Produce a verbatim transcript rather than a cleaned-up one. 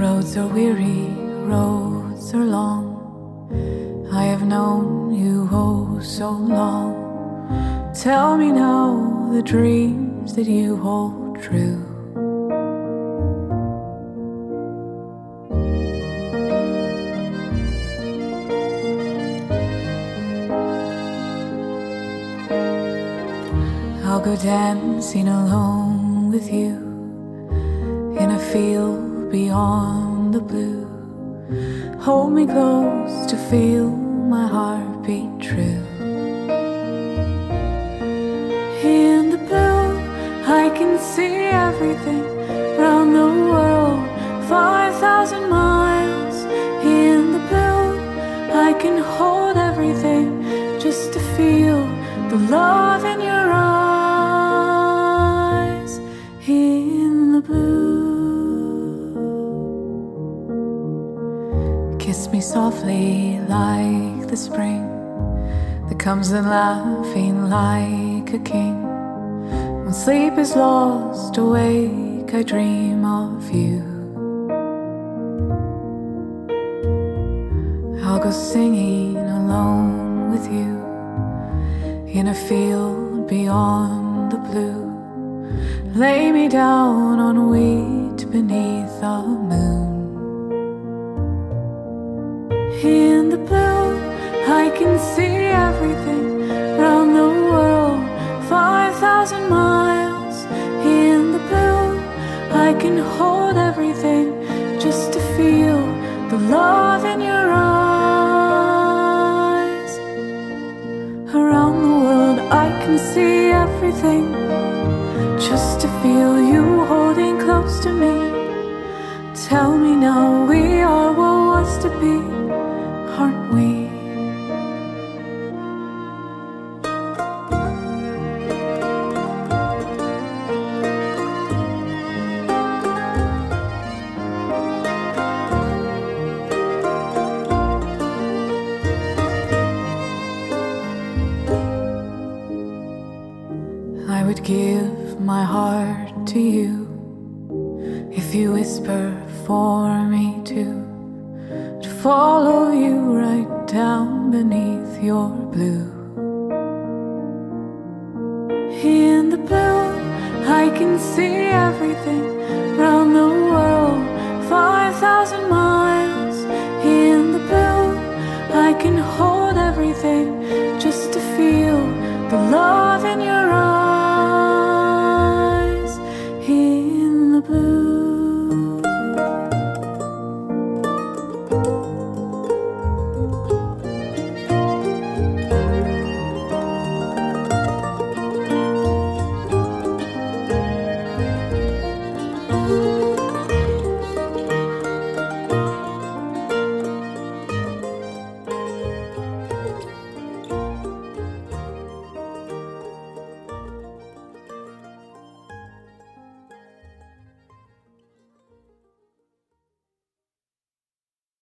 Roads are weary, roads are long. I have known you oh so long. Tell me now the dreams that you hold true. I'll go dancing alone with you in a field beyond the blue. Hold me close to feel my heart beat true. In the blue, I can see everything round the world, five thousand miles. In the blue, I can hold everything just to feel the love in your eyes. In the blue, kiss me softly like the spring that comes in laughing like a king. When sleep is lost, awake, I dream of you. I'll go singing alone with you in a field beyond the blue. Lay me down on wheat beneath the moon. In the blue, I can see everything round the world, five thousand miles. In the blue, I can hold everything just to feel the love in your eyes. Around the world, I can see everything just to feel you holding close to me. Tell me now, we are what was to be, aren't we? I would give my heart to you if you whisper for me to to follow you right down beneath your blue. In the blue, I can see everything round